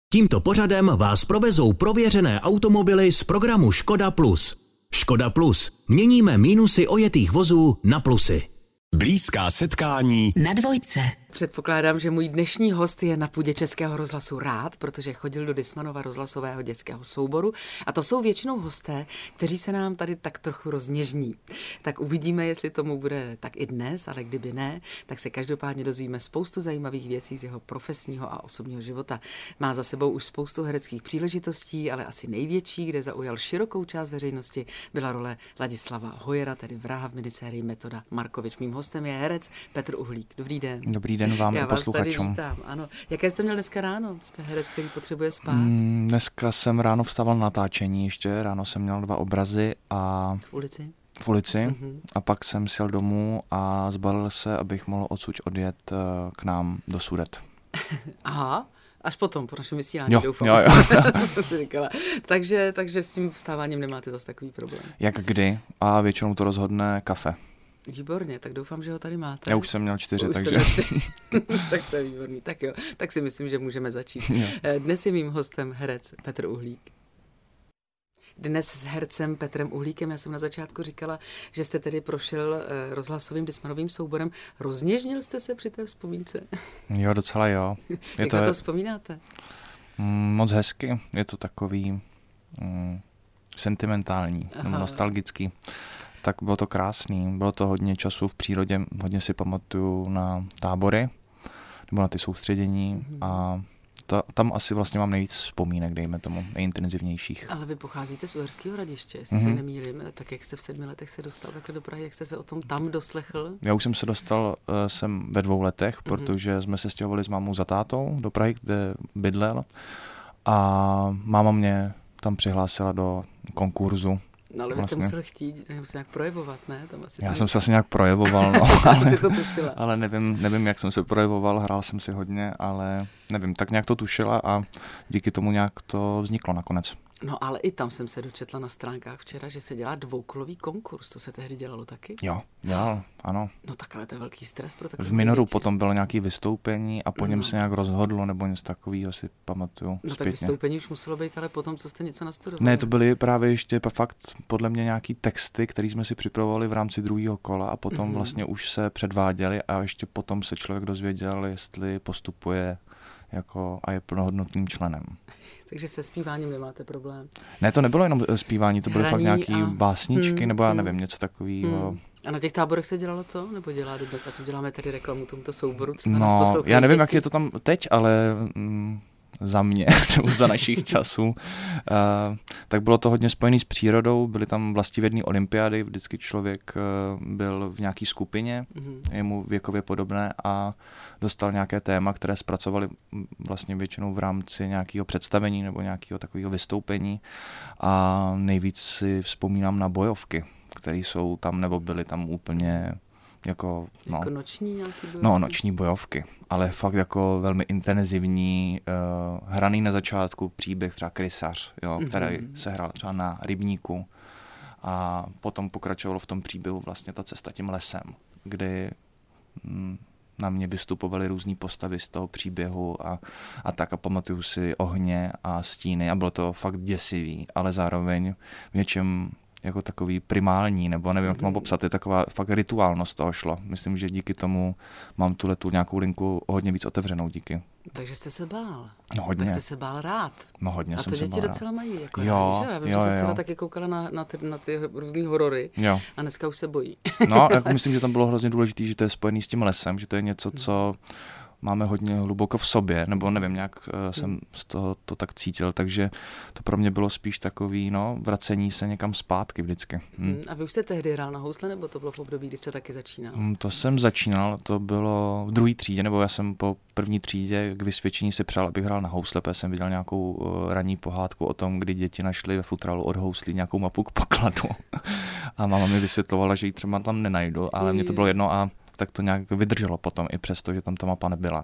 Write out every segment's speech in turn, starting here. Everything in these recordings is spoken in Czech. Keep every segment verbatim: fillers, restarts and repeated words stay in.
Tímto pořadem vás provezou prověřené automobily z programu Škoda Plus. Škoda Plus. Měníme mínusy ojetých vozů na plusy. Blízká setkání na dvojce. Předpokládám, že můj dnešní host je na půdě Českého rozhlasu rád, protože chodil do Dismanova rozhlasového dětského souboru a to jsou většinou hosté, kteří se nám tady tak trochu rozněžní. Tak uvidíme, jestli tomu bude tak i dnes, ale kdyby ne, tak se každopádně dozvíme spoustu zajímavých věcí z jeho profesního a osobního života. Má za sebou už spoustu hereckých příležitostí, ale asi největší, kde zaujal širokou část veřejnosti, byla role Ladislava Hojera, tedy vraha v minisérii Metoda Markovič. Mým hostem je herec Petr Uhlík. Dobrý den. Dobrý den vám Já i posluchačům. vás tady vítám, ano. Jaké jste měl dneska ráno? Jste herec, který potřebuje spát? Mm, dneska jsem ráno vstával na natáčení ještě, ráno jsem měl dva obrazy a... V ulici? V ulici Mm-hmm. a pak jsem sjel domů a zbalil se, abych mohl odsud odjet uh, k nám do Sudet. Aha. Až potom, po našem vysílání, jo, doufám. Jo, jo. To si říkala. takže, takže s tím vstáváním nemáte zase takový problém. Jak kdy a většinou to rozhodne kafe. Výborně, tak doufám, že ho tady máte. Já už jsem měl čtyři, už takže... Tak to je výborný, tak jo, tak si myslím, že můžeme začít. Jo. Dnes je mým hostem herec Petr Uhlík. Dnes s hercem Petrem Uhlíkem, já jsem na začátku říkala, že jste tedy prošel rozhlasovým Dismanovým souborem. Rozněžnil jste se při té vzpomínce? Jo, docela jo. Je Jak to, na to vzpomínáte? Mm, moc hezky, je to takový mm, sentimentální, nebo nostalgický. Tak bylo to krásný, bylo to hodně času v přírodě, hodně si pamatuju na tábory, nebo na ty soustředění mm-hmm. a to, tam asi vlastně mám nejvíc vzpomínek, dejme tomu, nejintenzivnějších. Ale vy pocházíte z Uherského Hradiště, jestli mm-hmm. se nemýlím, tak jak jste v sedmi letech se dostal takhle do Prahy, jak jste se o tom tam doslechl? Já už jsem se dostal uh, sem ve dvou letech, mm-hmm. protože jsme se stěhovali s mámou za tátou do Prahy, kde bydlel a máma mě tam přihlásila do konkurzu. No ale vy vlastně. jste musel chtít, musel nějak projevovat, ne? Tam asi Já si... jsem se asi nějak projevoval, no, ale, to tušila. ale nevím, nevím, jak jsem se projevoval, hrál jsem si hodně, ale nevím, tak nějak to tušila a díky tomu nějak to vzniklo nakonec. No ale i tam jsem se dočetla na stránkách včera, že se dělá dvoukolový konkurs, to se tehdy dělalo taky? Jo, dělal, ano. No tak ale to je velký stres pro takové V Minoru děti. Potom bylo nějaké vystoupení a po něm no. se nějak rozhodlo, nebo něco takového si pamatuju No zpětně. tak vystoupení už muselo být, ale potom, co jste něco nastudovali. Ne, to byly právě ještě fakt podle mě nějaký texty, které jsme si připravovali v rámci druhého kola a potom mm-hmm. vlastně už se předváděli a ještě potom se člověk dozvěděl, jestli postupuje jako a je plnohodnotným členem. Takže se zpíváním nemáte problém. Ne, to nebylo jenom zpívání, to byly Hraní fakt nějaký a... básničky, hmm, nebo já hmm. nevím, něco takového. Hmm. A na těch táborech se dělalo co? Nebo dělá dodnes? A tu děláme tady reklamu tomuto souboru? Třeba nás No, poslouchají já nevím, děti. jak je to tam teď, ale mm, za mě, nebo za našich časů, uh, tak bylo to hodně spojené s přírodou, byly tam vlastivědné olympiády, vždycky člověk uh, byl v nějaké skupině, mm-hmm. je mu věkově podobné a dostal nějaké téma, které zpracovali vlastně většinou v rámci nějakého představení nebo nějakého takového vystoupení a nejvíc si vzpomínám na bojovky, které jsou tam nebo byly tam úplně jako, no, jako noční nějaký bojovky? No, noční bojovky, ale fakt jako velmi intenzivní, uh, hraný na začátku příběh třeba Krysař, jo, mm-hmm. který se hrál třeba na rybníku a potom pokračovalo v tom příběhu vlastně ta cesta tím lesem, kdy mm, na mě vystupovaly různý postavy z toho příběhu a, a tak a pamatuju si ohně a stíny a bylo to fakt děsivý, ale zároveň v něčem jako takový primální, nebo nevím, jak to mám popsat, je taková fakt rituálnost toho šlo. Myslím, že díky tomu mám tuhle tu nějakou linku hodně víc otevřenou díky. Takže jste se bál. No hodně. Tak jste se bál rád. No hodně a jsem to se děti bál docela mají. Jako jo, rádi, že? Já vím, jo, že se dcera jo. taky koukala na, na, ty, na ty různý horory jo. a dneska už se bojí. No, jako myslím, že tam bylo hrozně důležité, že to je spojený s tím lesem, že to je něco, co máme hodně hluboko v sobě, nebo nevím, nějak uh, jsem z toho to tak cítil, takže to pro mě bylo spíš takový, no, vracení se někam zpátky vždycky. Hm. A vy už jste tehdy hrál na housle, nebo to bylo v období, kdy jste taky začínal? Hm, to jsem začínal, to bylo v druhé třídě, nebo já jsem po první třídě k vysvědčení si přál, abych hrál na housle, protože jsem viděl nějakou uh, ranní pohádku o tom, kdy děti našly ve futralu od houslí nějakou mapu k pokladu. A máma mi vysvětlovala, že ji třeba tam nenajdu, ale mně to bylo jedno a tak to nějak vydrželo potom, i přesto, že tam ta mapa nebyla. No.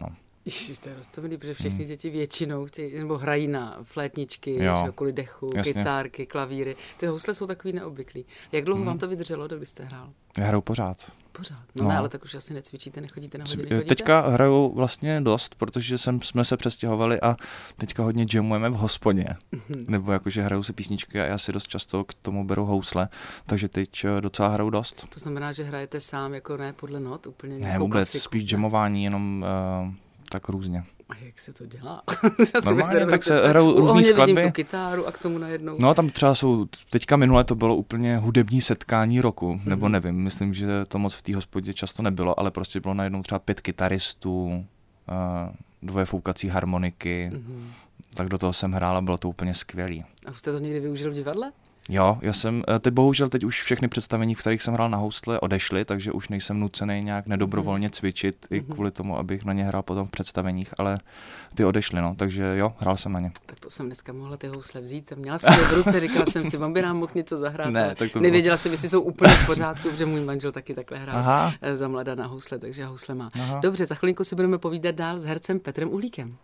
Ježiš, to je roztomilý, protože všechny hmm. děti většinou chtějí, nebo hrají na flétničky, jo. kvůli dechu, Jasně. kytárky, klavíry. Ty housle jsou takový neobvyklý. Jak dlouho hmm. vám to vydrželo, když jste hrál? Já hraju pořád. Pořád. No, no ne, ale tak už asi necvičíte, nechodíte na hodiny, chodíte? Teďka hraju vlastně dost, protože jsem, jsme se přestěhovali a teďka hodně jamujeme v hospodě. Mm-hmm. Nebo jakože hraju si písničky a já si dost často k tomu beru housle, takže teď docela hraju dost. To znamená, že hrajete sám, jako ne podle not, úplně ne, vůbec, klasiku, spíš jamování, jenom uh, tak různě. A jak se to dělá? Normálně, tak se hrajou různý skladby. Vidím tu kytáru a k tomu najednou. No tam třeba jsou, teďka minule to bylo úplně hudební setkání roku, mm-hmm. nebo nevím, myslím, že to moc v té hospodě často nebylo, ale prostě bylo najednou třeba pět kytaristů, uh, dvoje foukací harmoniky, mm-hmm. tak do toho jsem hrál a bylo to úplně skvělý. A už jste to někdy využil v divadle? Jo, já jsem, teď bohužel teď už všechny představení, v kterých jsem hrál na housle, odešly, takže už nejsem nucený nějak nedobrovolně cvičit mm-hmm. i kvůli tomu, abych na ně hrál potom v představeních, ale ty odešly, no, takže jo, hrál jsem na ně. Tak to jsem dneska mohla ty housle vzít, měla jsem je v ruce, říkala jsem si, vám by nám mohl něco zahrát, ne, ale tak to nevěděla jsem, jestli jsou úplně v pořádku, protože můj manžel taky takhle hrál Aha. za mladá na housle, takže housle má. Aha. Dobře, za chvilinku si budeme povídat dál s hercem Petrem Uhlíkem.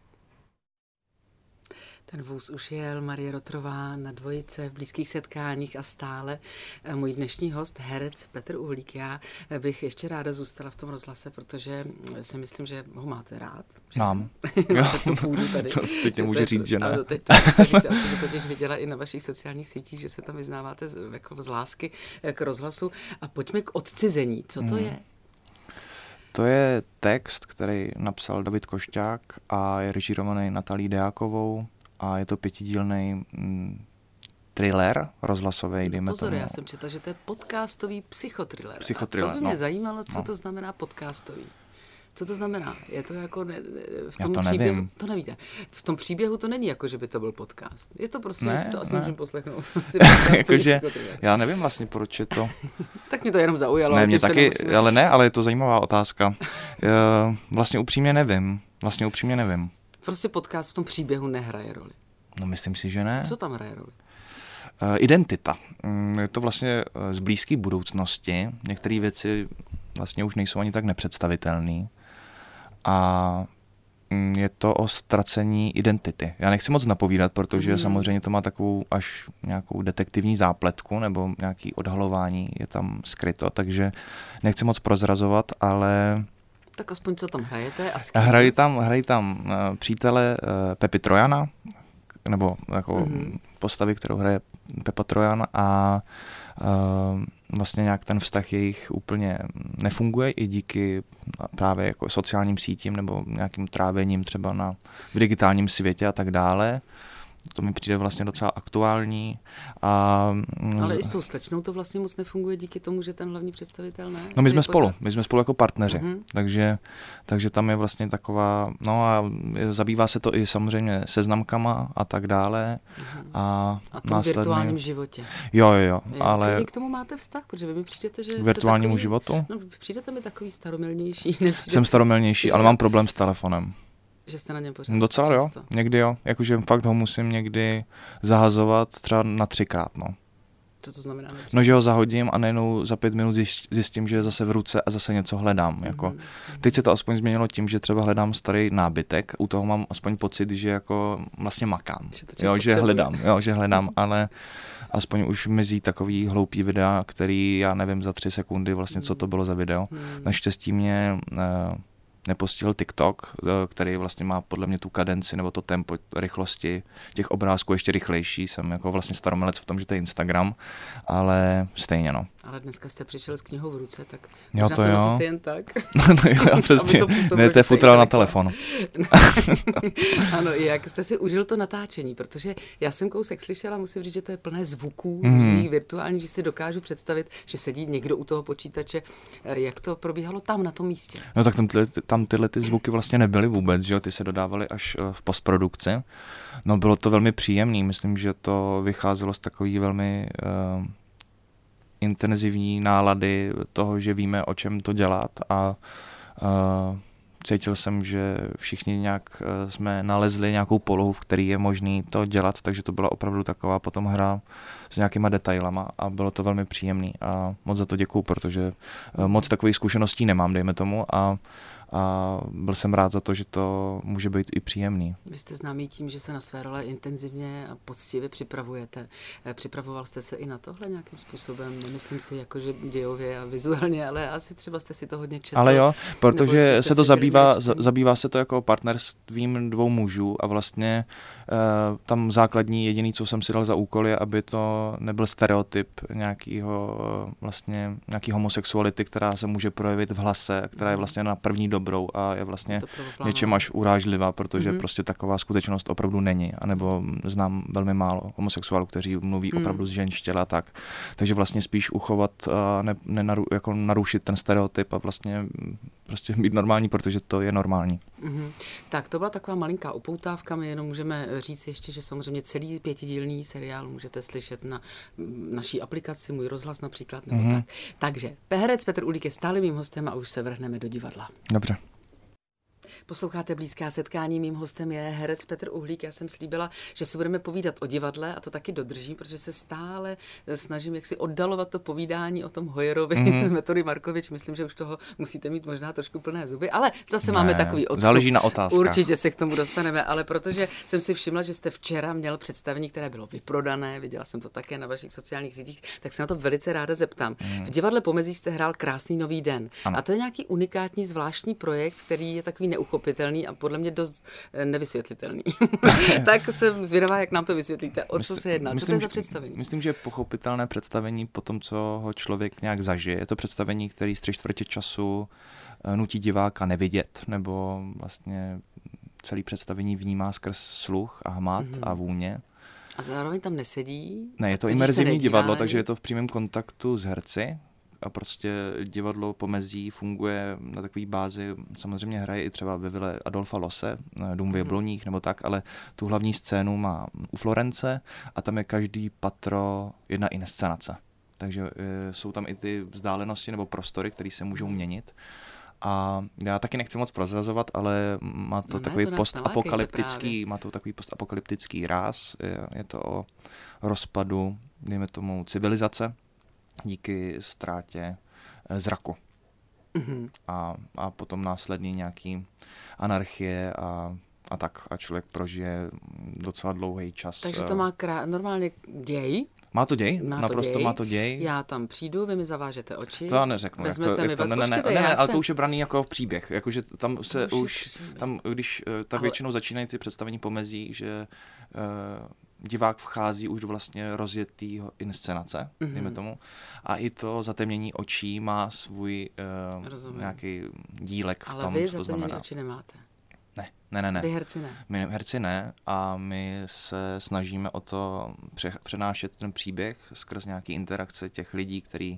Ten vůz už jel, Marie Rotrová na dvojice v blízkých setkáních a stále. Můj dnešní host, herec Petr Uhlík. Já bych ještě ráda zůstala v tom rozhlase, protože si myslím, že ho máte rád. Mám. Máte tu půdu tady. No, teď nemůže říct, že ne. Ano, teď to říct. Já jsem to totiž viděla i na vašich sociálních sítích, že se tam vyznáváte z, jako z lásky k rozhlasu. A pojďme k odcizení. Co to hmm. je? To je text, který napsal David Košťák a je režírovaný Natalí Deákovou. A je to pětidílný mm, thriller rozhlasový, dejme Pozor, tomu. já jsem četla, že to je podcastový psychotriller. Psychotriller, a to by mě no. zajímalo, co no. to znamená podcastový. Co to znamená? Je to jako ne, v tom já to příběhu, nevím. To nevíte. V tom příběhu to není jako, že by to byl podcast. Je to prostě, ne, že si to asi ne. můžeme poslechnout. Jakože, já nevím vlastně, proč je to. Tak mě to jenom zaujalo. Ne, mě taky, ale ne, ale je to zajímavá otázka. Vlastně upřímně nevím. Vlastně upřímně nevím. Prostě podcast v tom příběhu nehraje roli. No myslím si, že ne. Co tam hraje roli? Uh, identita. Je to vlastně z blízké budoucnosti. Některé věci vlastně už nejsou ani tak nepředstavitelné. A je to o ztracení identity. Já nechci moc napovídat, protože mm. samozřejmě to má takovou až nějakou detektivní zápletku nebo nějaké odhalování je tam skryto, takže nechci moc prozrazovat, ale... Tak aspoň co tam hrajete a s kým? Hrají tam, hrají tam uh, přítele uh, Pepy Trojana, nebo jako mm-hmm. postavy, kterou hraje Pepa Trojan a uh, vlastně nějak ten vztah jejich úplně nefunguje i díky právě jako sociálním sítím nebo nějakým trávením třeba na, v digitálním světě a tak dále. To mi přijde vlastně docela aktuální. A, ale i s tou slečnou to vlastně moc nefunguje díky tomu, že ten hlavní představitel ne? No my jsme spolu, pořád... my jsme spolu jako partneři, uh-huh. takže, takže tam je vlastně taková, no a zabývá se to i samozřejmě seznamkama a tak dále. Uh-huh. A, a tom následně... virtuálním životě. Jo, jo, jo. Ale... Jaký k tomu máte vztah? Protože vy mi přijdete, že k virtuálnímu takový... životu? No, přijdete mi takový staromilnější. Nepřijdete... Jsem staromilnější, že... ale mám problém s telefonem. Že jste na něm pořád? Docela často. Jo, někdy jo. Jakože fakt ho musím někdy zahazovat třeba na třikrát, no. Co to znamená? Třikrát? No, že ho zahodím a najednou za pět minut zjistím, že je zase v ruce a zase něco hledám. Mm-hmm. Jako. Teď se to aspoň změnilo tím, že třeba hledám starý nábytek, u toho mám aspoň pocit, že jako vlastně makám. Že, jo, že hledám, jo, že hledám, ale aspoň už mizí takový hloupý videa, který já nevím za tři sekundy vlastně, co to bylo za video. Mm-hmm. Naštěstí mě... Uh, nepostihl TikTok, který vlastně má podle mě tu kadenci nebo to tempo rychlosti těch obrázků ještě rychlejší. Jsem jako vlastně staromilec v tom, že to je Instagram, ale stejně no. Ale dneska jste přišel s knihou v ruce, tak jo, možná to, to jo. nosíte jen tak. No jo, já prostě, to ne, to je futrál na telefon. Ano, jak jste si užil to natáčení, protože já jsem kousek slyšela, musím říct, že to je plné zvuků, mm. virtuální, že si dokážu představit, že sedí někdo u toho počítače, jak to probíhalo tam na tom místě. No tak tam, tyhle, tam tyhle ty zvuky vlastně nebyly vůbec, že jo, ty se dodávaly až v postprodukci. No bylo to velmi příjemný, myslím, že to vycházelo z takový velmi uh, intenzivní nálady toho, že víme, o čem to dělat a uh, cítil jsem, že všichni nějak uh, jsme nalezli nějakou polohu, v který je možný to dělat, takže to byla opravdu taková potom hra s nějakýma detailama a bylo to velmi příjemný a moc za to děkuju, protože uh, moc takových zkušeností nemám, dejme tomu, a a byl jsem rád za to, že to může být i příjemný. Vy jste známý tím, že se na své role intenzivně a poctivě připravujete. Připravoval jste se i na tohle nějakým způsobem? Nemyslím si jako, že dějově a vizuálně, ale asi třeba jste si to hodně četl. Ale jo, protože se to zabývá, zabývá se to jako partnerstvím dvou mužů a vlastně uh, tam základní jediný, co jsem si dal za úkol, je, aby to nebyl stereotyp nějakýho uh, vlastně nějaký homosexuality, která se může projevit v hlase, která je vlastně na první dobrou a je vlastně něčem až urážlivá, protože mm-hmm. prostě taková skutečnost opravdu není. A nebo znám velmi málo homosexuálů, kteří mluví mm. opravdu z ženštěla tak. Takže vlastně spíš uchovat a ne, nenaru, jako narušit ten stereotyp a vlastně prostě být normální, protože to je normální. Mm-hmm. Tak to byla taková malinká upoutávka, my jenom můžeme říct ještě, že samozřejmě celý pětidílný seriál můžete slyšet na naší aplikaci Můj rozhlas například, nebo mm-hmm. tak. Takže herec Petr Uhlík je stále mým hostem a už se vrhneme do divadla. Dobře. Posloucháte Blízká setkání, mým hostem je herec Petr Uhlík. Já jsem slíbila, že si budeme povídat o divadle a to taky dodržím, protože se stále snažím jak si oddalovat to povídání o tom Hojerovi mm-hmm. z Metody Markovič. Myslím, že už toho musíte mít možná trošku plné zuby, ale zase ne, máme takový odstup. Záleží na otázkách. Určitě se k tomu dostaneme, ale protože jsem si všimla, že jste včera měl představení, které bylo vyprodané, viděla jsem to také na vašich sociálních sítích, tak se na to velice ráda zeptám. Mm. V divadle Pomezí jste hrál Krásný nový den. Ano. A to je nějaký unikátní zvláštní projekt, který je takový neuchopitelný a podle mě dost nevysvětlitelný. Tak jsem zvědavá, jak nám to vysvětlíte. O co se jedná? Co to je za představení? Myslím, že je pochopitelné představení po tom, co ho člověk nějak zažije. Je to představení, který z tři čtvrtě času nutí diváka nevidět, nebo vlastně celý představení vnímá skrz sluch a hmat mm-hmm. a vůně. A zároveň tam nesedí? Ne, je to imerzivní divadlo, takže je to v přímém kontaktu s herci. A prostě divadlo Pomezí funguje na takové bázi, samozřejmě hraje i třeba ve vile Adolfa Losse, Dům v Jabloních nebo tak, ale tu hlavní scénu má u Florence a tam je každý patro jedna inscenace. Takže e, jsou tam i ty vzdálenosti nebo prostory, které se můžou měnit. A já taky nechci moc prozrazovat, ale má to no takový ne, to postapokalyptický, má to takový postapokalyptický ráz. Je, je to o rozpadu, dejme tomu, civilizace díky ztrátě zraku. Mm-hmm. A, a potom následně nějaký anarchie a, a tak. A člověk prožije docela dlouhý čas. Takže to má krá- normálně děj? Má to děj, má naprosto to děj. má to děj. Já tam přijdu, vy mi zavážete oči. To já neřeknu. Vezmete jak to, mi jak to, ne, ne, ne, počkejte, ne, ne, ale jsem... to už je braný jako příběh. Jakože tam se to už, už tam, když tak ale... většinou začínají ty představení Pomezí, že uh, divák vchází už do vlastně rozjetýho inscenace, mm-hmm. dejme tomu. A i to zatemnění očí má svůj uh, nějaký dílek v ale tom, vy co to znamená. zatemnění oči nemáte. Ne, ne, ne, ne. Vy herci ne. My herci ne a my se snažíme o to přenášet ten příběh skrz nějaký interakce těch lidí, který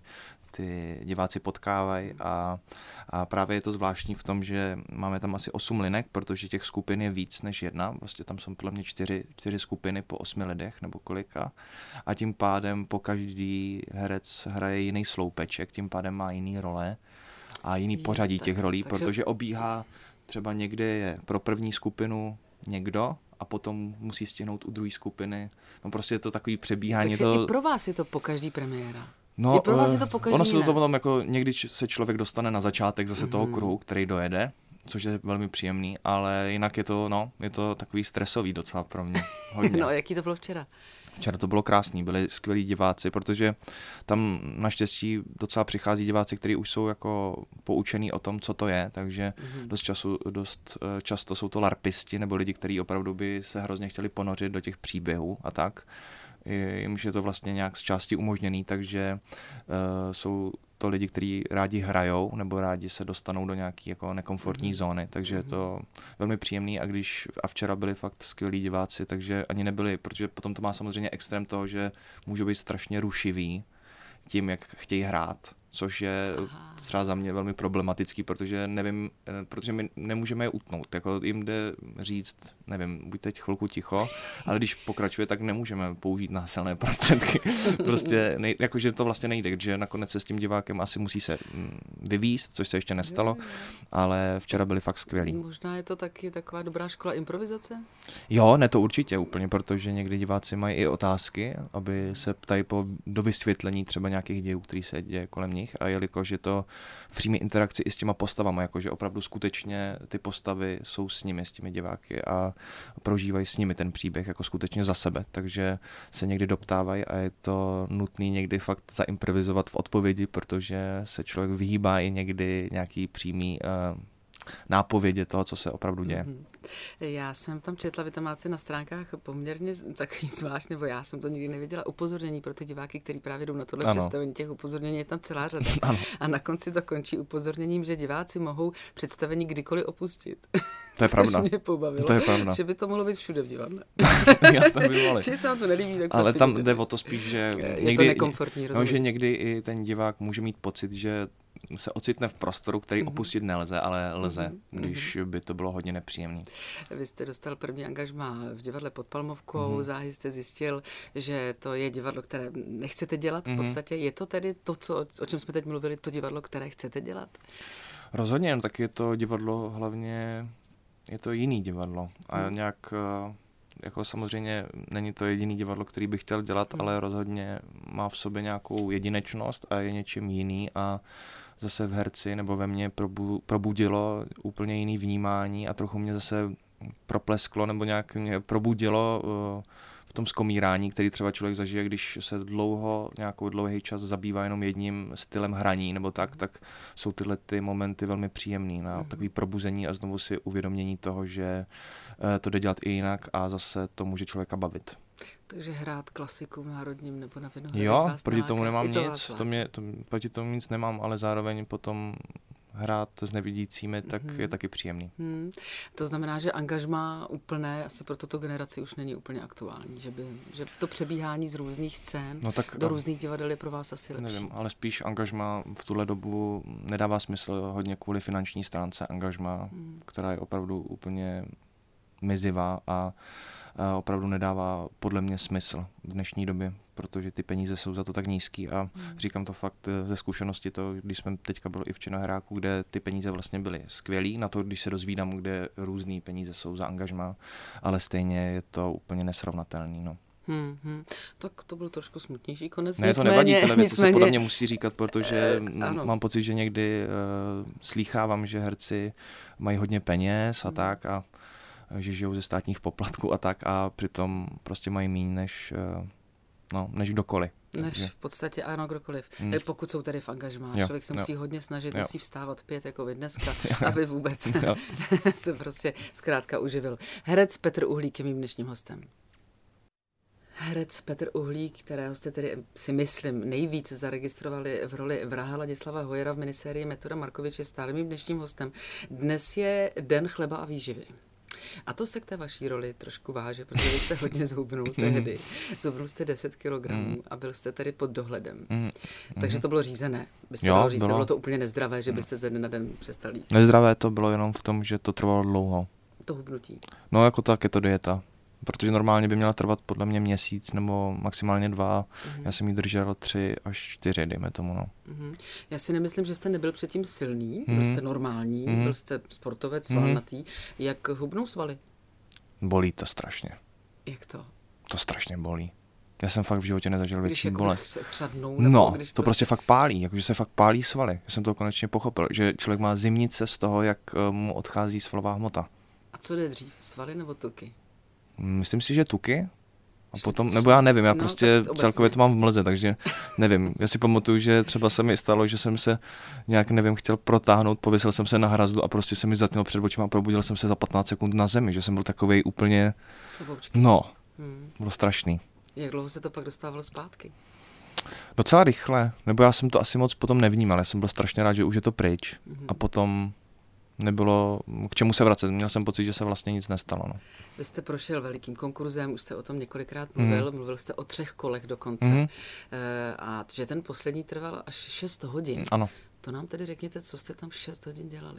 ty diváci potkávají a, a právě je to zvláštní v tom, že máme tam asi osm linek, protože těch skupin je víc než jedna, vlastně tam jsou podle mě čtyři, čtyři skupiny po osmi lidech nebo kolika a tím pádem po každý herec hraje jiný sloupeček, tím pádem má jiný role a jiný je, pořadí tak, těch rolí, takže... protože obíhá třeba někde je pro první skupinu někdo a potom musí stihnout u druhé skupiny. No prostě je to takový přebíhání. Takže to... i pro vás je to po každý premiéra. No, I pro vás je to po každý ono se ne. to potom jako někdy se člověk dostane na začátek zase mm-hmm. toho kruhu, který dojede, což je velmi příjemný, ale jinak je to, no, je to takový stresový docela pro mě. Hodně. No, jaký to bylo včera? Včera to bylo krásný, byli skvělí diváci, protože tam naštěstí docela přichází diváci, kteří už jsou jako poučení o tom, co to je, takže mm-hmm. dost, času, dost často jsou to larpisti nebo lidi, kteří opravdu by se hrozně chtěli ponořit do těch příběhů a tak. Jimž je to vlastně nějak z části umožněný, takže uh, jsou to lidi, kteří rádi hrajou nebo rádi se dostanou do nějaké jako nekomfortní mm-hmm. zóny, takže mm-hmm. je to velmi příjemný a když a včera byli fakt skvělí diváci, takže ani nebyli, protože potom to má samozřejmě extrém toho, že můžou být strašně rušivý tím, jak chtějí hrát, což je Aha. třeba za mě velmi problematický, protože nevím, protože my nemůžeme je utnout, jako jim jde říct, nevím, buď teď chvilku ticho, ale když pokračuje, tak nemůžeme použít násilné prostředky. Prostě, nej, jakože to vlastně nejde, že nakonec se s tím divákem asi musí se vyvízt, což se ještě nestalo, ale včera byli fakt skvělí. Možná je to taky taková dobrá škola improvizace? Jo, ne to určitě úplně, protože někdy diváci mají i otázky, aby se ptají po dovysvětlení třeba nějakých dějů, který se děje kolem nich. nich a jelikož je to v přímé interakci i s těma postavama, jakože opravdu skutečně ty postavy jsou s nimi, s těmi diváky a prožívají s nimi ten příběh jako skutečně za sebe, takže se někdy doptávají a je to nutný někdy fakt zaimprovizovat v odpovědi, protože se člověk vyhýbá i někdy nějaký přímý uh, nápovědě toho, co se opravdu děje. Mm-hmm. Já jsem tam četla, vy tam máte na stránkách poměrně takový zvlášť, nebo já jsem to nikdy nevěděla, upozornění pro ty diváky, kteří právě jdou na tohle ano. představení. Těch upozornění je tam celá řada. Ano. A na konci to končí upozorněním, že diváci mohou představení kdykoliv opustit. To je pravda. Mě pobavilo, to je pravda. Že by to mohlo být všude v divadle. Já to by že se vám to nelíbí, tak ale prostě tam jde jde o to spíš, že je někdy, to nekomfortní, no, že někdy i ten divák může mít pocit, že se ocitne v prostoru, který mm-hmm. opustit nelze, ale lze, mm-hmm. když by to bylo hodně nepříjemné. Vy jste dostal první angažmá v divadle Pod Palmovkou, mm-hmm. záhy jste zjistil, že to je divadlo, které nechcete dělat v podstatě. Mm-hmm. Je to tedy to, co, o čem jsme teď mluvili, to divadlo, které chcete dělat? Rozhodně, tak je to divadlo hlavně, je to jiný divadlo a mm. nějak, jako samozřejmě není to jediný divadlo, který bych chtěl dělat, mm. ale rozhodně má v sobě nějakou jedinečnost a je něčím jiný a zase v herci nebo ve mně probu, probudilo úplně jiný vnímání a trochu mě zase proplesklo nebo nějak mě probudilo uh, v tom zkomírání, který třeba člověk zažije, když se dlouho, nějakou dlouhý čas zabývá jenom jedním stylem hraní nebo tak, tak jsou tyhle ty momenty velmi příjemný na mm. takový probuzení a znovu si uvědomění toho, že uh, to jde dělat i jinak a zase to může člověka bavit. Takže hrát klasiku v Národním nebo na Vinohradech. Jo, proti tomu nemám nic, to mě, to, proti tomu nic nemám, ale zároveň potom hrát s nevidícími, tak mm-hmm. je taky příjemný. Hmm. To znamená, že angažmá úplné asi pro tuto generaci už není úplně aktuální, že, by, že to přebíhání z různých scén no tak, do různých divadel je pro vás asi lepší. Nevím, ale spíš angažmá v tuhle dobu nedává smysl hodně kvůli finanční stránce angažmá, hmm. která je opravdu úplně mizivá a a opravdu nedává podle mě smysl v dnešní době, protože ty peníze jsou za to tak nízký a hmm. říkám to fakt ze zkušenosti, to, když jsme teďka byli i v Činoheráku, kde ty peníze vlastně byly skvělý, na to, když se dozvídám, kde různý peníze jsou za angažmá, ale stejně je to úplně nesrovnatelný, no. Hmm, hmm. Tak to byl trošku smutnější konec. Ne, to nevadí, tyhle věci se podle mě musí říkat, protože uh, mám pocit, že někdy uh, slýchávám, že herci mají hodně peněz a hmm. tak a že žijou ze státních poplatků a tak a přitom prostě mají míň než, no, než kdokoliv. Než takže. V podstatě ano, kdokoliv. Mm. Pokud jsou tady v angažmá. Jo, člověk se musí jo. hodně snažit, jo. musí vstávat pět jako vy dneska, jo. aby vůbec se prostě zkrátka uživil. Herec Petr Uhlík je mým dnešním hostem. Herec Petr Uhlík, kterého jste tedy si myslím nejvíc zaregistrovali v roli vraha Ladislava Hojera v minisérii Metoda Markovič, je stále mým dnešním hostem. Dnes je Den chleba a výživy. A to se k té vaší roli trošku váže, protože vy jste hodně zhubnul tehdy. Zhubnul jste deset kilogramů a byl jste tady pod dohledem. Takže to bylo řízené. Byste jo, říct, bylo to úplně nezdravé, že byste ze dne na den přestali jíst. Nezdravé to bylo jenom v tom, že to trvalo dlouho. To hubnutí. No jako tak je to dieta. Protože normálně by měla trvat podle mě měsíc nebo maximálně dva. Mm-hmm. Já jsem jí držel tři až čtyři, dejme tomu. No. Mm-hmm. Já si nemyslím, že jste nebyl předtím silný, mm-hmm. byl jste normální, mm-hmm. byl jste sportovec, svalnatý. Mm-hmm. Jak hubnou svaly? Bolí to strašně. Jak to? To strašně bolí. Já jsem fakt v životě nezažil větší jako bolest. Chřadnou, no, když to prostě... prostě fakt pálí, jakože se fakt pálí svaly. Já jsem to konečně pochopil, že člověk má zimnice z toho, jak mu odchází svalová hmota. A co jde dřív, svaly nebo tuky? Myslím si, že tuky. A potom, nebo já nevím, já no, prostě celkově to mám v mlze, takže nevím. Já si pamatuju, že třeba se mi stalo, že jsem se nějak, nevím, chtěl protáhnout, pověsil jsem se na hrazdu a prostě se mi zatměl před očima a probudil jsem se za patnáct sekund na zemi, že jsem byl takovej úplně, Slaboučky. no, hmm. bylo strašný. Jak dlouho se to pak dostávalo zpátky? Docela rychle, nebo já jsem to asi moc potom nevnímal, já jsem byl strašně rád, že už je to pryč hmm. a potom nebylo k čemu se vracet. Měl jsem pocit, že se vlastně nic nestalo. No. Vy jste prošel velikým konkurzem, už jste o tom několikrát mluvil, mm. mluvil jste o třech kolech dokonce. Mm. E, a že ten poslední trval až šest hodin. Ano. To nám tedy řekněte, co jste tam šest hodin dělali.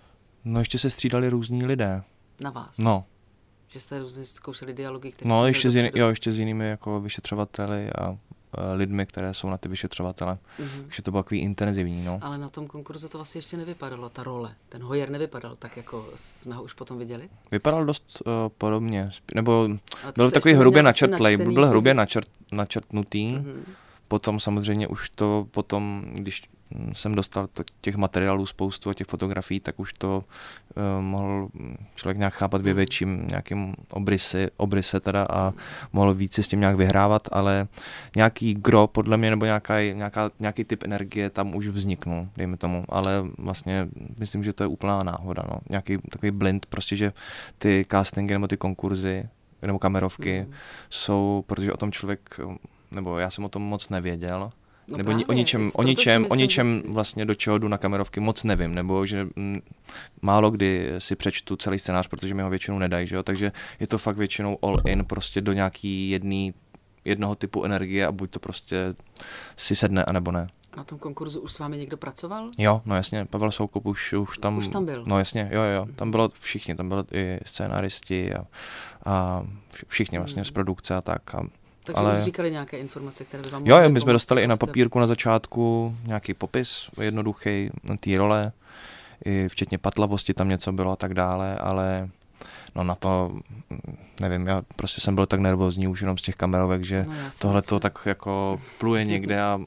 No ještě se střídali různí lidé. Na vás? No. Že jste různě zkoušeli dialogy, které no, ještě s, jiný, jo, ještě s jinými jako vyšetřovateli a lidmi, které jsou na ty vyšetřovatele. Mm-hmm. Takže to bylo takový intenzivní. No. Ale na tom konkurzu to vlastně ještě nevypadalo, ta role. Ten Hojer nevypadal tak, jako jsme ho už potom viděli? Vypadal dost uh, podobně. Nebo byl takový hrubě načrtlej, byl hrubě načrt, načrtnutý. Mm-hmm. Potom samozřejmě už to potom, když jsem dostal to, těch materiálů spoustu a těch fotografií, tak už to uh, mohl člověk nějak chápat ve větším nějakým obrysy, obryse teda a mohl víc si s tím nějak vyhrávat, ale nějaký gro podle mě nebo nějaká, nějaká, nějaký typ energie tam už vzniknul, dejme tomu, ale vlastně myslím, že to je úplná náhoda, no. Nějaký takový blind, prostě, že ty castingy nebo ty konkurzy nebo kamerovky mm. jsou, protože o tom člověk, nebo já jsem o tom moc nevěděl, no nebo právě, o ničem, o ničem, myslím, o ničem vlastně do čeho jdu na kamerovky moc nevím, nebo že m, málo kdy si přečtu celý scénář, protože mi ho většinou nedají, že jo? Takže je to fakt většinou all in prostě do nějaký jedný, jednoho typu energie a buď to prostě si sedne, anebo ne. Na tom konkurzu už s vámi někdo pracoval? Jo, no jasně, Pavel Soukup už, už tam... Už tam byl? No jasně, jo, jo, tam bylo všichni, tam byli i scénaristi a, a všichni vlastně hmm. z produkce a tak. A, takže ale... už říkali nějaké informace, které by vám mohly... Jo, my jsme dostali i na papírku na začátku nějaký popis, jednoduchý té role, i včetně patlavosti tam něco bylo a tak dále, ale no na to, nevím, já prostě jsem byl tak nervózní už jenom z těch kamerovek, že no, tohle to tak jako pluje někde a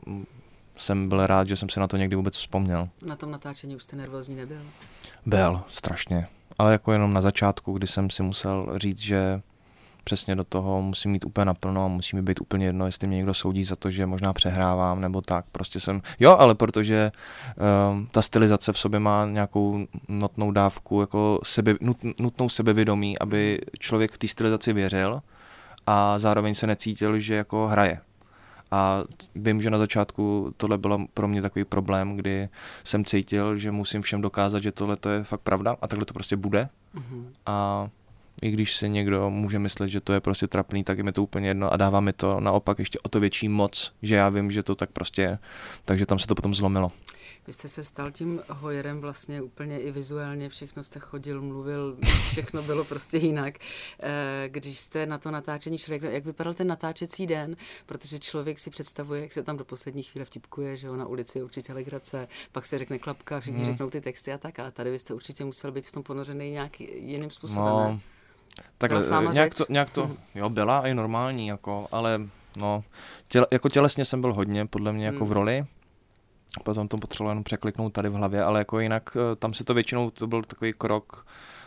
jsem byl rád, že jsem si na to někdy vůbec vzpomněl. Na tom natáčení už jste nervózní nebyl? Byl, strašně. Ale jako jenom na začátku, kdy jsem si musel říct, že přesně do toho musím mít úplně naplno a musí mi být úplně jedno, jestli mě někdo soudí za to, že možná přehrávám nebo tak. Prostě jsem, jo, ale protože um, ta stylizace v sobě má nějakou notnou dávku, jako sebe, nut, nutnou sebevědomí, aby člověk v té stylizaci věřil a zároveň se necítil, že jako hraje. A vím, že na začátku tohle bylo pro mě takový problém, kdy jsem cítil, že musím všem dokázat, že tohle to je fakt pravda a takhle to prostě bude. Mm-hmm. A i když si někdo může myslet, že to je prostě trapný, tak je mi to úplně jedno a dává mi to naopak ještě o to větší moc, že já vím, že to tak prostě je. Takže tam se to potom zlomilo. Vy jste se stal tím Hoyerem vlastně úplně i vizuálně, všechno jste chodil, mluvil, všechno bylo prostě jinak. Když jste na to natáčení šli, jak vypadal ten natáčecí den, protože člověk si představuje, jak se tam do poslední chvíle vtipkuje, že jo, na ulici je určitě legrace, pak se řekne klapka, všichni hmm. řeknou ty texty a tak, ale tady byste určitě musel být v tom ponořený nějak jiným způsobem. No, takhle, nějak to, nějak to, jo, byla i normální, jako, ale no, těle, jako tělesně jsem byl hodně, podle mě, jako hmm. v roli. Potom to potřeboval jenom překliknout tady v hlavě, ale jako jinak tam se to většinou, to byl takový krok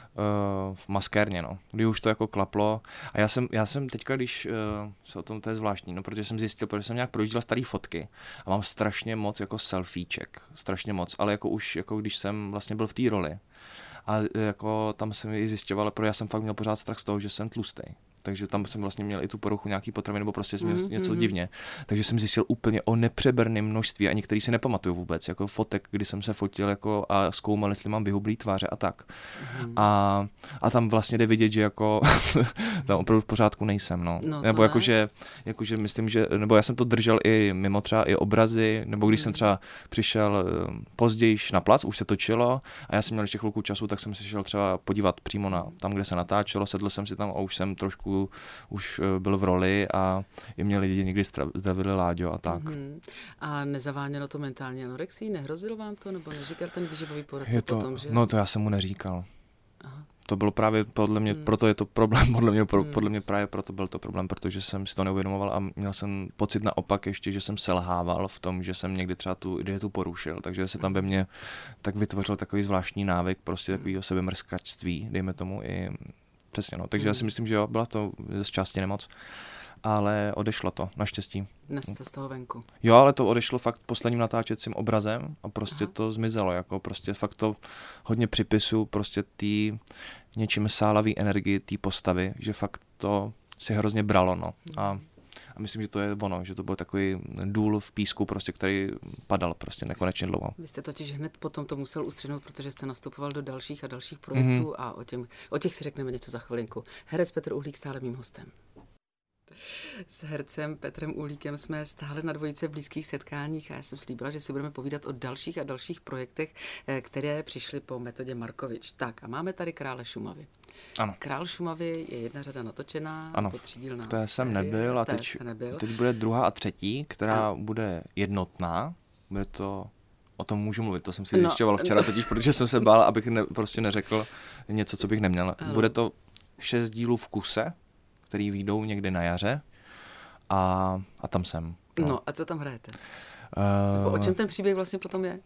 uh, v maskérně, no, kdy už to jako klaplo. A já jsem, já jsem teďka, když uh, se o tom, to je zvláštní, no, protože jsem zjistil, protože jsem nějak projížděl starý fotky a mám strašně moc jako selfieček, strašně moc, ale jako už, jako když jsem vlastně byl v té roli. A jako tam jsem i zjišťoval, protože já jsem fakt měl pořád strach z toho, že jsem tlustý. Takže tam jsem vlastně měl i tu poruchu nějaký potravy, nebo prostě jsem měl mm, něco mm. divně. Takže jsem zjistil úplně o nepřeberném množství a některý si nepamatuju vůbec, jako fotek, kdy jsem se fotil jako a zkoumal, jestli mám vyhublý tváře a tak. Mm. A, a tam vlastně jde vidět, že jako tam opravdu v pořádku nejsem, no. no nebo jakože, jakože myslím, že, nebo já jsem to držel i mimo třeba i obrazy, nebo když mm. jsem třeba přišel později na plac, už se točilo a já jsem měl ještě chvilku času, tak jsem si šel třeba podívat přímo na tam, kde se natáčelo, sedl jsem si tam a už jsem trošku už byl v roli a i mě lidi někdy zdravili Láďo a tak. Mm-hmm. A nezavánělo to mentální anorexii? Nehrozilo vám to? Nebo neříkal ten výživový poradce to, potom, že? No to já jsem mu neříkal. Aha. To bylo právě podle mě, mm. proto je to problém, podle mě, pro, mm. podle mě právě proto byl to problém, protože jsem si to neuvědomoval a měl jsem pocit naopak ještě, že jsem selhával v tom, že jsem někdy třeba tu dietu porušil, takže se tam ve mně tak vytvořil takový zvláštní návyk, prostě takovýho sebemrskačství, dejme tomu i přesně, no. Takže mm. já si myslím, že jo, byla to z části nemoc, ale odešlo to, naštěstí. Dnes jste z toho venku. Jo, ale to odešlo fakt posledním natáčecím obrazem a prostě Aha. to zmizelo, jako prostě fakt to hodně připisu prostě tý něčím sálavý energii té postavy, že fakt to si hrozně bralo, no. A A myslím, že to je ono, že to byl takový důl v písku, prostě, který padal prostě nekonečně dlouho. Vy jste totiž hned potom to musel ustřihnout, protože jste nastupoval do dalších a dalších projektů mm-hmm. a o, těm, o těch si řekneme něco za chvilinku. Herec Petr Uhlík stále mým hostem. S hercem Petrem Uhlíkem jsme stále na dvojice v blízkých setkáních a já jsem slíbila, že si budeme povídat o dalších a dalších projektech, které přišly po metodě Markovič. Tak a máme tady Krále Šumavy. Ano. Král Šumavy je jedna řada natočená, ano, potřídílná. To jsem nebyl a teď, nebyl. teď bude druhá a třetí, která a... bude jednotná. Bude to, o tom můžu mluvit, to jsem si no, zjišťoval včera totiž, protože jsem se bál, abych ne, prostě neřekl něco, co bych neměl. Ano. Bude to šest dílů v kuse, který vyjdou někdy na jaře a, a tam jsem. No. no a co tam hrajete? Uh, o čem ten příběh vlastně potom je?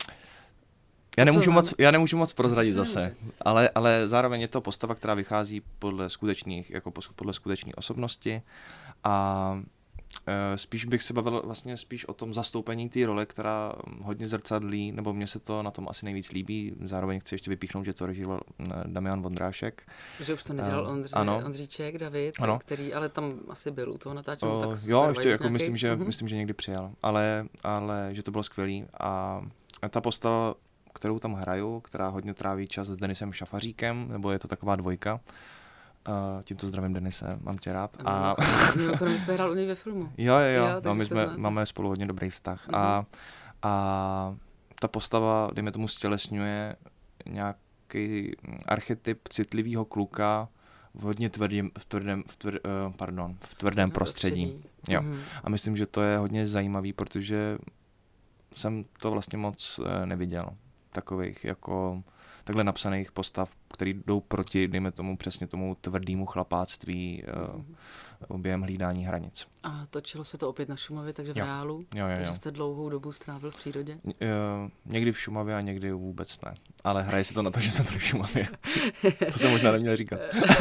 Já nemůžu, moc, já nemůžu moc prozradit zase, ale, ale zároveň je to postava, která vychází podle skutečných, jako podle skutečné osobnosti a e, spíš bych se bavil vlastně spíš o tom zastoupení té role, která hodně zrcadlí, nebo mně se to na tom asi nejvíc líbí, zároveň chci ještě vypíchnout, že to režíroval Damian Vondrášek. Že už to nedělal Ondři, Ondříček, David, ano. Který ale tam asi byl u toho natáčení. Tak jo, ještě jako myslím, že, uh-huh. myslím, že někdy přijal, ale, ale že to bylo skvělý a, a ta postava, kterou tam hraju, která hodně tráví čas s Denisem Šafaříkem, nebo je to taková dvojka. Uh, tímto zdravím, Denise, mám tě rád. A mimochodem jste hrál u něj ve filmu. Jo, jo, jo, no, my jsme, máme spolu hodně dobrý vztah. Mm-hmm. A, a ta postava, dejme tomu, stělesňuje nějaký archetyp citlivého kluka v hodně tvrdém, v tvrdém, v tvrdém, uh, pardon, v tvrdém prostředí. prostředí. Jo. Mm-hmm. A myslím, že to je hodně zajímavý, protože jsem to vlastně moc uh, neviděl. Takových jako takhle napsaných postav, který jdou proti, dejme tomu, přesně tomu tvrdému chlapáctví uh, během hlídání hranic. A točilo se to opět na Šumavě, takže v jo. reálu? Jo, jo, jo. Takže jste dlouhou dobu strávil v přírodě? Uh, někdy v Šumavě a někdy vůbec ne. Ale hraje se to na to, že jsme byli v Šumavě. To jsem možná neměl říkat.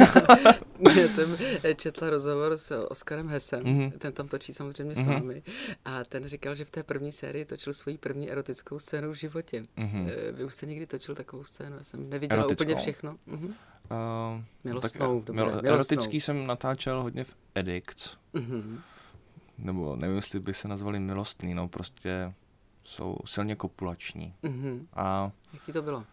Já jsem četla rozhovor s Oskarem Hessem, mm-hmm. ten tam točí samozřejmě mm-hmm. s vámi, a ten říkal, že v té první sérii točil svoji první erotickou scénu v životě. Mm-hmm. Vy už jste někdy točil takovou scénu? Já jsem neviděla erotickou. Úplně všechno. Mm-hmm. Uh, milostnou, tak, dobře, mil, milostnou. Erotický jsem natáčel hodně v Addicts. Mm-hmm. Nebo nevím, jestli by se nazvali milostný, no prostě jsou silně kopulační. Mm-hmm. A jaký to bylo?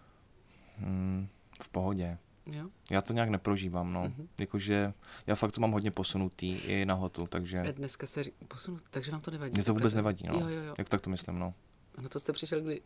Mm, v pohodě. Jo? Já to nějak neprožívám, no. Mm-hmm. Jakože já fakt to mám hodně posunutý i na hotu, takže... Dneska se ří... posunut, takže vám to nevadí? Mně to vůbec nevadí, no. Jo, jo, jo. Jak tak to myslím, no. A na to jste přišel kdy?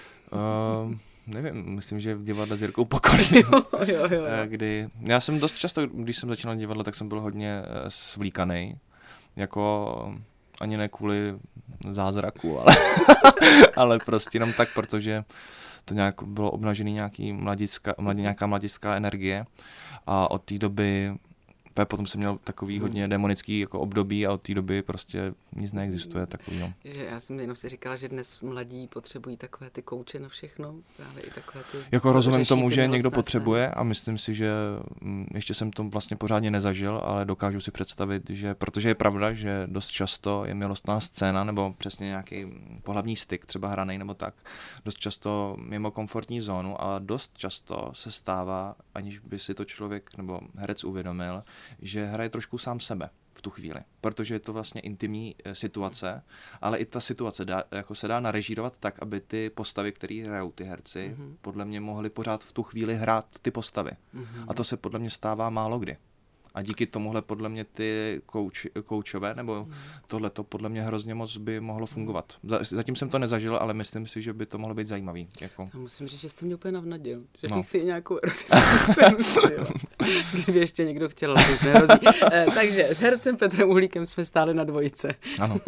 uh, nevím, myslím, že v divadle s Jirkou Pokorným. jo, jo, jo. Kdy... Já jsem dost často, když jsem začínal divadle, tak jsem byl hodně svlíkanej. Jako ani ne kvůli zázraku, ale, ale prostě jenom tak, protože to nějak bylo obnažený nějaký mladická, mladí, nějaká mladická energie a od té doby potom jsem měl takový hodně demonický jako období a od té doby prostě nic neexistuje takovýho. Že já jsem jenom si říkala, že dnes mladí potřebují takové ty kouče na všechno, právě i takové ty... Jako rozumím tomu, že někdo potřebuje a myslím si, že ještě jsem to vlastně pořádně nezažil, ale dokážu si představit, že protože je pravda, že dost často je milostná scéna nebo přesně nějaký pohlavní styk, třeba hranej nebo tak, dost často mimo komfortní zónu a dost často se stává, aniž by si to člověk nebo herec uvědomil, že hraje trošku sám sebe v tu chvíli, protože je to vlastně intimní e, situace, ale i ta situace dá, jako se dá narežírovat tak, aby ty postavy, které hrajou ty herci, mm-hmm. podle mě mohly pořád v tu chvíli hrát ty postavy. Mm-hmm. A to se podle mě stává málo kdy. A díky tomuhle podle mě ty kouč, koučové, nebo mm. tohleto podle mě hrozně moc by mohlo fungovat. Zatím jsem to nezažil, ale myslím si, že by to mohlo být zajímavý. Jako. Já musím říct, že jste mě úplně navnadil. Že no. si nějakou erotickou scénu, kdyby ještě někdo chtěl, ale už nehrozí. Eh, takže s hercem Petrem Uhlíkem jsme stále na dvojce. Ano.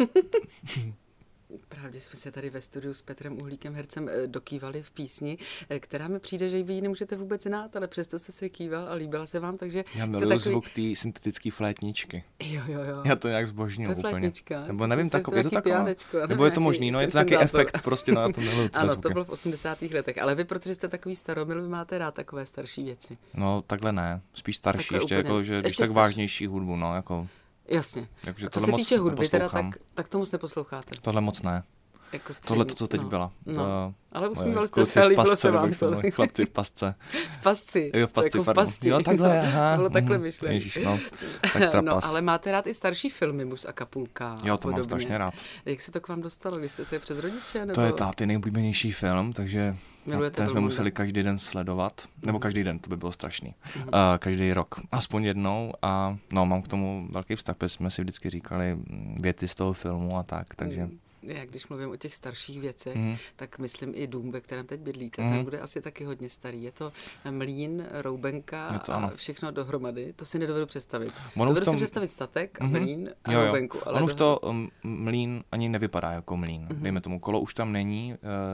Právě jsme se tady ve studiu s Petrem Uhlíkem, hercem, dokývali v písni, která mi přijde, že vy ji nemůžete vůbec znát, ale přesto jste se kýval a líbila se vám, takže... Já miluji takový... zvuk té syntetické flétničky. Jo, jo, jo. Já to nějak zbožňuju úplně. Flétnička. Nebo nevím, tako, je to taková? Pianečko, nebo je to možný, no je to nějaký efekt, prostě no já to miluji. Ano, to bylo v osmdesátých letech, ale vy, protože jste takový staromil, vy máte rád takové starší věci. No takhle ne, spíš starší, takhle ještě úplně, jako, že když tak vážnější hudbu, no jako... Jasně. A co se týče hudby, teda tak, tak to moc neposloucháte. Tohle moc ne. Jako tohle to, co teď no, byla. No. To, ale usmívali jste se, líbilo se vám to. Chlapci v pasce. V pasci. Jo, v pasci, jako v pardon. pasti. Jo, takhle, aha. To bylo takhle myšlené. Ježíš, no. Tak trapas. No, ale máte rád i starší filmy, Muž z Acapulka. Jo, to mám strašně rád. Jak se to k vám dostalo? Vy jste se je přes rodiče? Nebo... To je táty nejoblíbenější film, takže Milujete ten jsme Belmonda. museli každý den sledovat. Nebo Mm. každý den, to by bylo strašný. Mm. Uh, každý rok. Aspoň jednou. A no, mám k tomu velký vztah, protože jsme si vždycky říkali věty z toho filmu a tak, takže... Mm. Já když mluvím o těch starších věcech, mm. tak myslím i dům, ve kterém teď bydlíte, mm. ten bude asi taky hodně starý. Je to mlýn, roubenka to, a všechno dohromady. To si nedovedu představit. Ono Dovedu tom... si představit statek a mm-hmm. mlýn a jo, jo. roubenku. Ale On už dohromady... to um, mlýn ani nevypadá jako mlýn. Mm-hmm. Dejme tomu, kolo už tam není, uh,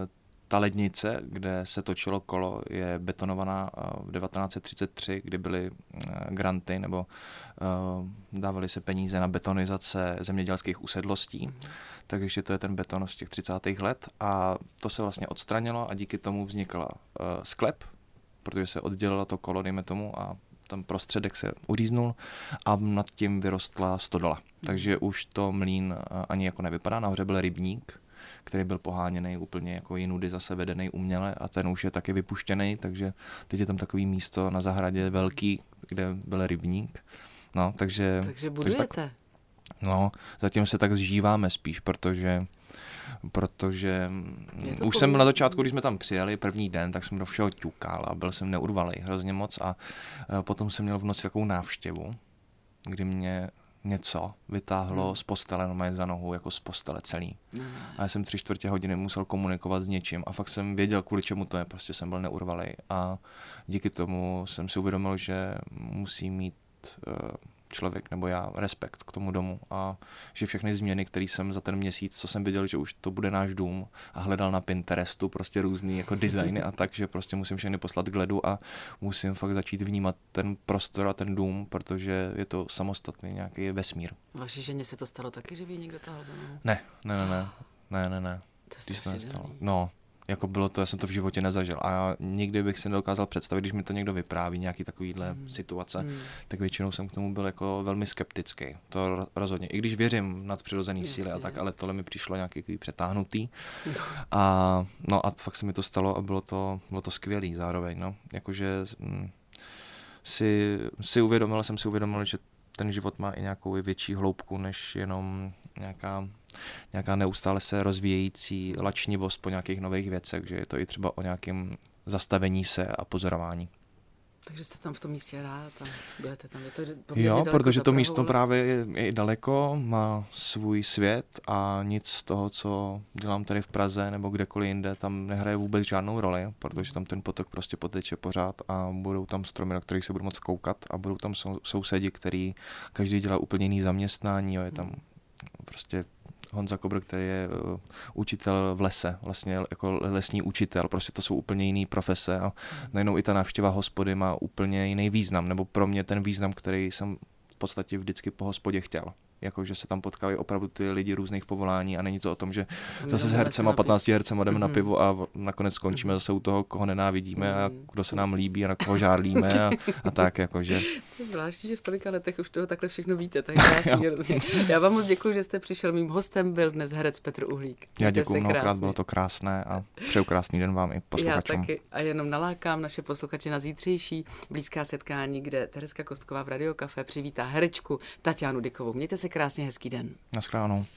ta lednice, kde se točilo kolo, je betonovaná v devatenáct set třicet tři, kdy byly granty nebo uh, dávaly se peníze na betonizace zemědělských usedlostí. Mm-hmm. Takže to je ten beton z těch třicátých let a to se vlastně odstranilo a díky tomu vznikla uh, sklep, protože se oddělilo to kolo, dejme tomu, a tam prostředek se uříznul a nad tím vyrostla stodola. Mm-hmm. Takže už to mlýn uh, ani jako nevypadá. Nahoře byl rybník, který byl poháněný úplně jako jinudy zase vedený uměle a ten už je taky vypuštěný, takže teď je tam takový místo na zahradě velký, kde byl rybník. No, takže... Takže budujete. Takže tak, no, zatím se tak zžíváme spíš, protože protože už pověd... jsem na začátku, když jsme tam přijeli první den, tak jsem do všeho ťukal a byl jsem neurvalej hrozně moc a potom jsem měl v noci takovou návštěvu, kdy mě něco vytáhlo hmm. z postele, no za nohu, jako z postele celý. Hmm. A já jsem tři čtvrtě hodiny musel komunikovat s něčím a fakt jsem věděl, kvůli čemu to je, prostě jsem byl neurvalej a díky tomu jsem si uvědomil, že musí mít uh, člověk nebo já respekt k tomu domu a že všechny změny, které jsem za ten měsíc, co jsem viděl, že už to bude náš dům a hledal na Pinterestu prostě různý jako designy a tak, že prostě musím všechny poslat k ledu a musím fakt začít vnímat ten prostor a ten dům, protože je to samostatný nějaký vesmír. Vaší ženě se to stalo taky, že by někdo tahal za nohu? Ne, ne, ne, ne, ne, ne, ne. To je strašně No, jako bylo to, já jsem to v životě nezažil a nikdy bych si nedokázal představit, když mi to někdo vypráví, nějaký takovýhle hmm. situace, hmm. tak většinou jsem k tomu byl jako velmi skeptický. To rozhodně. I když věřím nad přirozený síly a tak, ale tohle mi přišlo nějaký přetáhnutý. A no a fakt se mi to stalo a bylo to, bylo to skvělý zároveň, no. Jakože hm, si, si uvědomil, jsem si uvědomil, že ten život má i nějakou větší hloubku, než jenom nějaká, nějaká neustále se rozvíjející lačnivost po nějakých nových věcech, že je to i třeba o nějakém zastavení se a pozorování. Takže jste tam v tom místě rád a budete tam. Je to poměrně jo, daleko protože to Prahou, místo právě je, je i daleko, má svůj svět a nic z toho, co dělám tady v Praze nebo kdekoliv jinde, tam nehraje vůbec žádnou roli, protože tam ten potok prostě poteče pořád a budou tam stromy, na kterých se budu moc koukat a budou tam sou, sousedi, který každý dělá úplně jiný zaměstnání, jo, je tam prostě Honza Kobr, který je uh, učitel v lese, vlastně jako lesní učitel, prostě to jsou úplně jiný profese a najednou i ta návštěva hospody má úplně jiný význam, nebo pro mě ten význam, který jsem v podstatě vždycky po hospodě chtěl. Jako, že se tam potkávají opravdu ty lidi různých povolání a není to o tom, že zase s hercem a patnácti hercem jdeme mm-hmm. na pivo a nakonec skončíme zase u toho, koho nenávidíme a kdo se nám líbí a na koho žárlíme a, a tak, jakože. To je zvláštní, že v tolika letech už toho takhle všechno víte, tak krásný hrozně. Já vám moc děkuji, že jste přišel, mým hostem byl dnes herec Petr Uhlík. Já děkuji mnohokrát, bylo to krásné a přeju krásný den vám i posluchačům. Já taky a jenom nalákám naše posluchače na zítřejší blízká setkání, kde Tereska Kostková v Radio Café přivítá herečku Taťánu Dykovou. Mějte se krásně, hezký den. Naschledanou.